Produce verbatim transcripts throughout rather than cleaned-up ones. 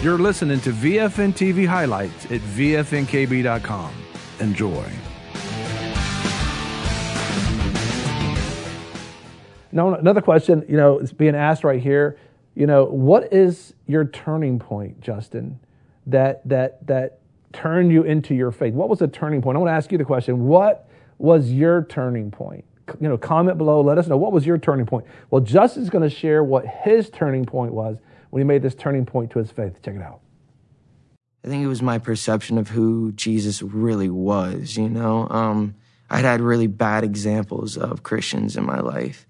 You're listening to V F N T V highlights at V F N K B dot com. Enjoy. Now, another question, you know, is being asked right here. You know, what is your turning point, Justin, that that that turned you into your faith? What was the turning point? I want to ask you the question. What was your turning point? You know, comment below. Let us know. What was your turning point? Well, Justin's going to share what his turning point was when he made this turning point to his faith. Check it out. I think it was my perception of who Jesus really was, you know. Um, I'd had really bad examples of Christians in my life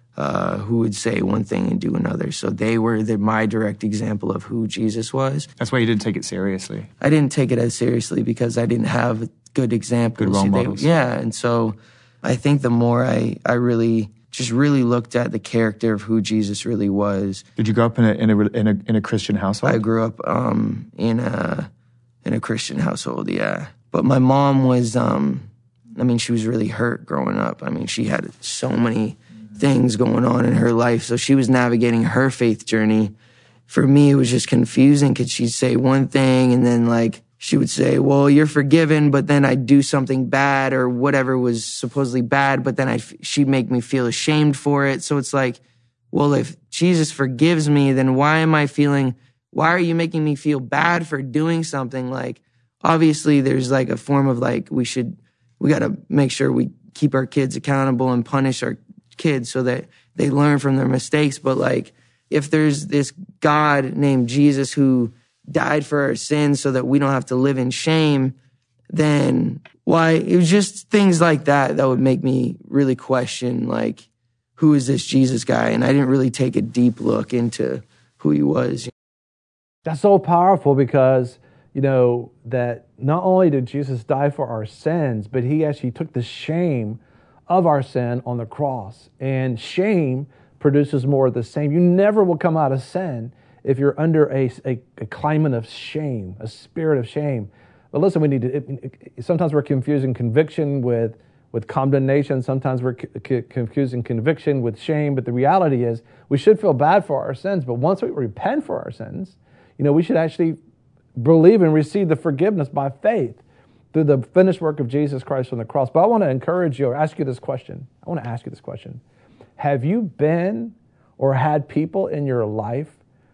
uh, who would say one thing and do another. So they were the, my direct example of who Jesus was. That's why you didn't take it seriously. I didn't take it as seriously because I didn't have good examples. Good role They- models. Yeah, and so I think the more I, I really... just really looked at the character of who Jesus really was. Did you grow up in a in a in a, in a Christian household? I grew up um, in a in a Christian household, yeah. But my mom was, um, I mean, she was really hurt growing up. I mean, she had so many things going on in her life, so she was navigating her faith journey. For me, it was just confusing because she'd say one thing and then like she would say, well, you're forgiven, but then I'd do something bad or whatever was supposedly bad, but then I'd, she'd make me feel ashamed for it. So it's like, well, if Jesus forgives me, then why am I feeling, why are you making me feel bad for doing something? Like, obviously there's like a form of like, we should, we got to make sure we keep our kids accountable and punish our kids so that they learn from their mistakes. But like, if there's this God named Jesus who died for our sins so that we don't have to live in shame, then why? It was just things like that that would make me really question, like, who is this Jesus guy? And I didn't really take a deep look into who he was. That's so powerful because, you know, that not only did Jesus die for our sins, but he actually took the shame of our sin on the cross. And shame produces more of the same. You never will come out of sin if you're under a, a, a climate of shame, a spirit of shame. But listen, we need to, it, it, sometimes we're confusing conviction with, with condemnation. Sometimes we're c- c- confusing conviction with shame. But the reality is we should feel bad for our sins. But once we repent for our sins, you know, we should actually believe and receive the forgiveness by faith through the finished work of Jesus Christ on the cross. But I want to encourage you or ask you this question. I want to ask you this question. Have you been or had people in your life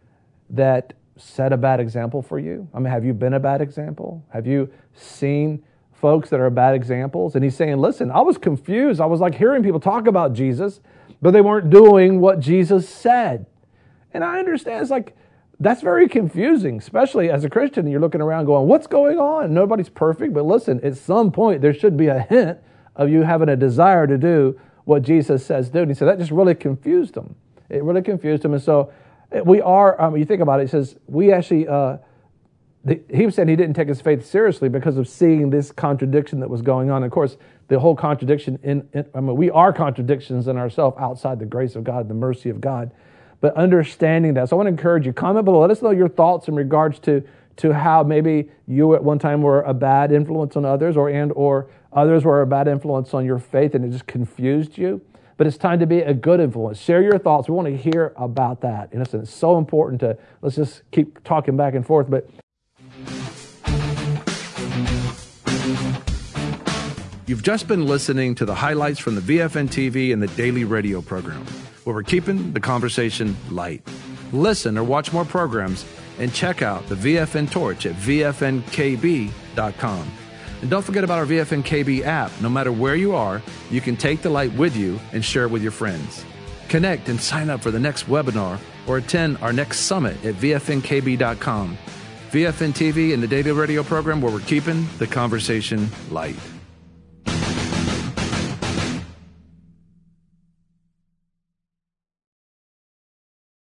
that set a bad example for you? I mean, have you been a bad example? Have you seen folks that are bad examples? And he's saying, listen, I was confused. I was like hearing people talk about Jesus, but they weren't doing what Jesus said. And I understand it's like, that's very confusing, especially as a Christian. You're looking around going, what's going on? Nobody's perfect, but listen, at some point there should be a hint of you having a desire to do what Jesus says do. And he said that just really confused him. It really confused him. And so we are, um, you think about it, he says, we actually, uh, the, he was saying he didn't take his faith seriously because of seeing this contradiction that was going on. Of course, the whole contradiction, in, in I mean, we are contradictions in ourselves outside the grace of God, the mercy of God. But understanding that. So I want to encourage you, comment below. Let us know your thoughts in regards to, to how maybe you at one time were a bad influence on others or and or others were a bad influence on your faith and it just confused you. But it's time to be a good influence. Share your thoughts. We want to hear about that. And listen, it's so important to, let's just keep talking back and forth. But You've just been listening to the highlights from the V F N T V and the daily radio program, where we're keeping the conversation light. Listen or watch more programs and check out the V F N Torch at V F N K B dot com. And don't forget about our V F N K B app. No matter where you are, you can take the light with you and share it with your friends. Connect and sign up for the next webinar or attend our next summit at V F N K B dot com. V F N T V and the daily radio program where we're keeping the conversation light.